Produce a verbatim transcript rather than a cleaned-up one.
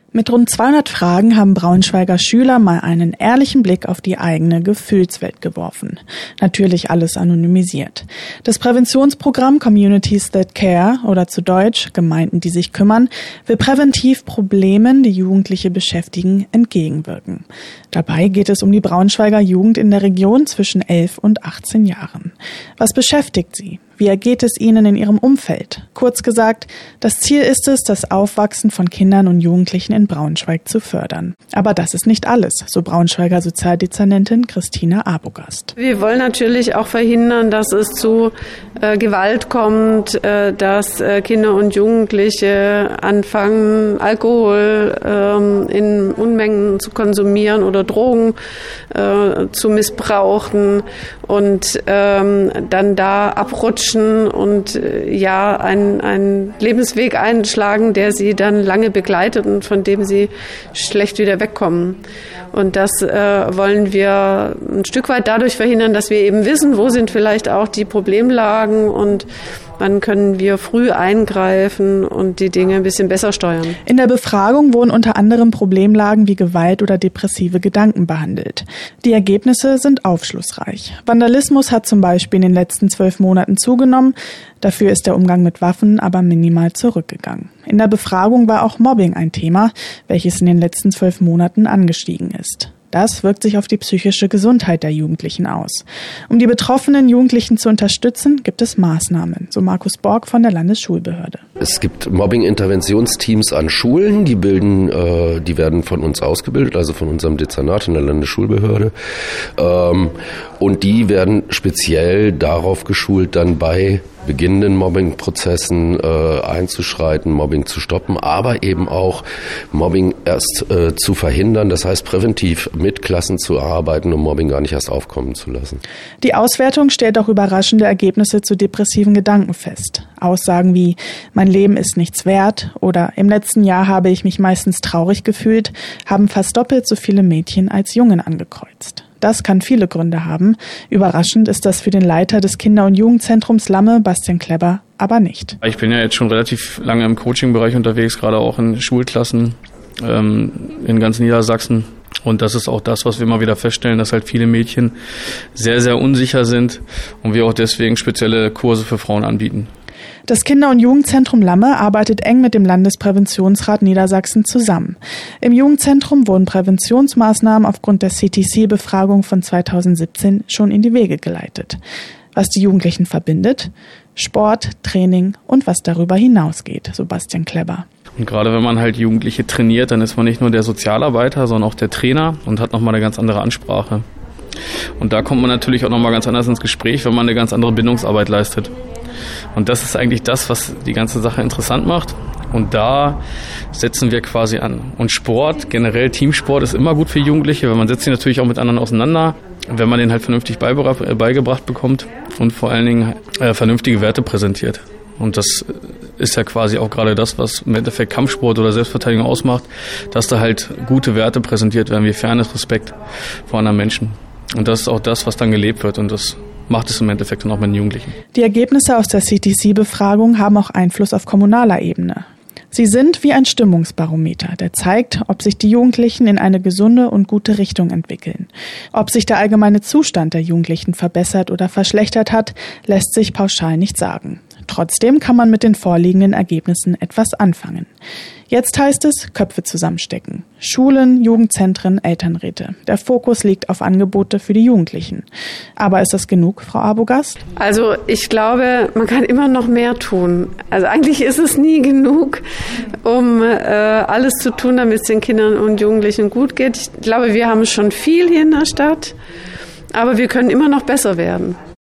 Mit rund zweihundert Fragen haben Braunschweiger Schüler mal einen ehrlichen Blick auf die eigene Gefühlswelt geworfen. Natürlich alles anonymisiert. Das Präventionsprogramm Communities That Care oder zu Deutsch Gemeinden, die sich kümmern, will präventiv Problemen, die Jugendliche beschäftigen, entgegenwirken. Dabei geht es um die Braunschweiger Jugend in der Region zwischen elf und achtzehn Jahren. Was beschäftigt sie? Wie ergeht es ihnen in ihrem Umfeld? Kurz gesagt, das Ziel ist es, das Aufwachsen von Kindern und Jugendlichen in Braunschweig zu fördern. Aber das ist nicht alles, so Braunschweiger Sozialdezernentin Christina Arbogast. Wir wollen natürlich auch verhindern, dass es zu äh, Gewalt kommt, äh, dass äh, Kinder und Jugendliche anfangen, Alkohol ähm, in Unmengen zu konsumieren oder Drogen äh, zu missbrauchen und ähm, dann da abrutschen und äh, ja einen, einen Lebensweg einschlagen, der sie dann lange begleitet und von dem sie schlecht wieder wegkommen. Und das äh, wollen wir ein Stück weit dadurch verhindern, dass wir eben wissen, wo sind vielleicht auch die Problemlagen und wann können wir früh eingreifen und die Dinge ein bisschen besser steuern. In der Befragung wurden unter anderem Problemlagen wie Gewalt oder depressive Gedanken behandelt. Die Ergebnisse sind aufschlussreich. Vandalismus hat zum Beispiel in den letzten zwölf Monaten zugenommen. Dafür ist der Umgang mit Waffen aber minimal zurückgegangen. In der Befragung war auch Mobbing ein Thema, welches in den letzten zwölf Monaten angestiegen ist. Das wirkt sich auf die psychische Gesundheit der Jugendlichen aus. Um die betroffenen Jugendlichen zu unterstützen, gibt es Maßnahmen, so Markus Borg von der Landesschulbehörde. Es gibt Mobbing-Interventionsteams an Schulen, die bilden, äh, die werden von uns ausgebildet, also von unserem Dezernat in der Landesschulbehörde. Ähm, und die werden speziell darauf geschult, dann bei beginnenden Mobbing-Prozessen äh, einzuschreiten, Mobbing zu stoppen, aber eben auch Mobbing erst äh, zu verhindern, das heißt präventiv mit Klassen zu arbeiten, um Mobbing gar nicht erst aufkommen zu lassen. Die Auswertung stellt auch überraschende Ergebnisse zu depressiven Gedanken fest. Aussagen wie, mein Leben ist nichts wert oder im letzten Jahr habe ich mich meistens traurig gefühlt, haben fast doppelt so viele Mädchen als Jungen angekreuzt. Das kann viele Gründe haben. Überraschend ist das für den Leiter des Kinder- und Jugendzentrums Lamme, Bastian Kleber, aber nicht. Ich bin ja jetzt schon relativ lange im Coaching-Bereich unterwegs, gerade auch in Schulklassen ähm, in ganz Niedersachsen. Und das ist auch das, was wir immer wieder feststellen, dass halt viele Mädchen sehr, sehr unsicher sind und wir auch deswegen spezielle Kurse für Frauen anbieten. Das Kinder- und Jugendzentrum Lamme arbeitet eng mit dem Landespräventionsrat Niedersachsen zusammen. Im Jugendzentrum wurden Präventionsmaßnahmen aufgrund der C T C-Befragung von zweitausendsiebzehn schon in die Wege geleitet. Was die Jugendlichen verbindet? Sport, Training und was darüber hinausgeht, so Bastian Kleber. Und gerade wenn man halt Jugendliche trainiert, dann ist man nicht nur der Sozialarbeiter, sondern auch der Trainer und hat nochmal eine ganz andere Ansprache. Und da kommt man natürlich auch nochmal ganz anders ins Gespräch, wenn man eine ganz andere Bindungsarbeit leistet. Und das ist eigentlich das, was die ganze Sache interessant macht. Und da setzen wir quasi an. Und Sport, generell Teamsport, ist immer gut für Jugendliche, weil man setzt sich natürlich auch mit anderen auseinander, wenn man den halt vernünftig beigebracht bekommt und vor allen Dingen äh, vernünftige Werte präsentiert. Und das ist ja quasi auch gerade das, was im Endeffekt Kampfsport oder Selbstverteidigung ausmacht, dass da halt gute Werte präsentiert werden, wie Fairness, Respekt vor anderen Menschen. Und das ist auch das, was dann gelebt wird und das macht es im Endeffekt dann auch mit den Jugendlichen. Die Ergebnisse aus der C T C-Befragung haben auch Einfluss auf kommunaler Ebene. Sie sind wie ein Stimmungsbarometer, der zeigt, ob sich die Jugendlichen in eine gesunde und gute Richtung entwickeln. Ob sich der allgemeine Zustand der Jugendlichen verbessert oder verschlechtert hat, lässt sich pauschal nicht sagen. Trotzdem kann man mit den vorliegenden Ergebnissen etwas anfangen. Jetzt heißt es, Köpfe zusammenstecken. Schulen, Jugendzentren, Elternräte. Der Fokus liegt auf Angebote für die Jugendlichen. Aber ist das genug, Frau Arbogast? Also ich glaube, man kann immer noch mehr tun. Also eigentlich ist es nie genug, um äh, alles zu tun, damit es den Kindern und Jugendlichen gut geht. Ich glaube, wir haben schon viel hier in der Stadt, aber wir können immer noch besser werden.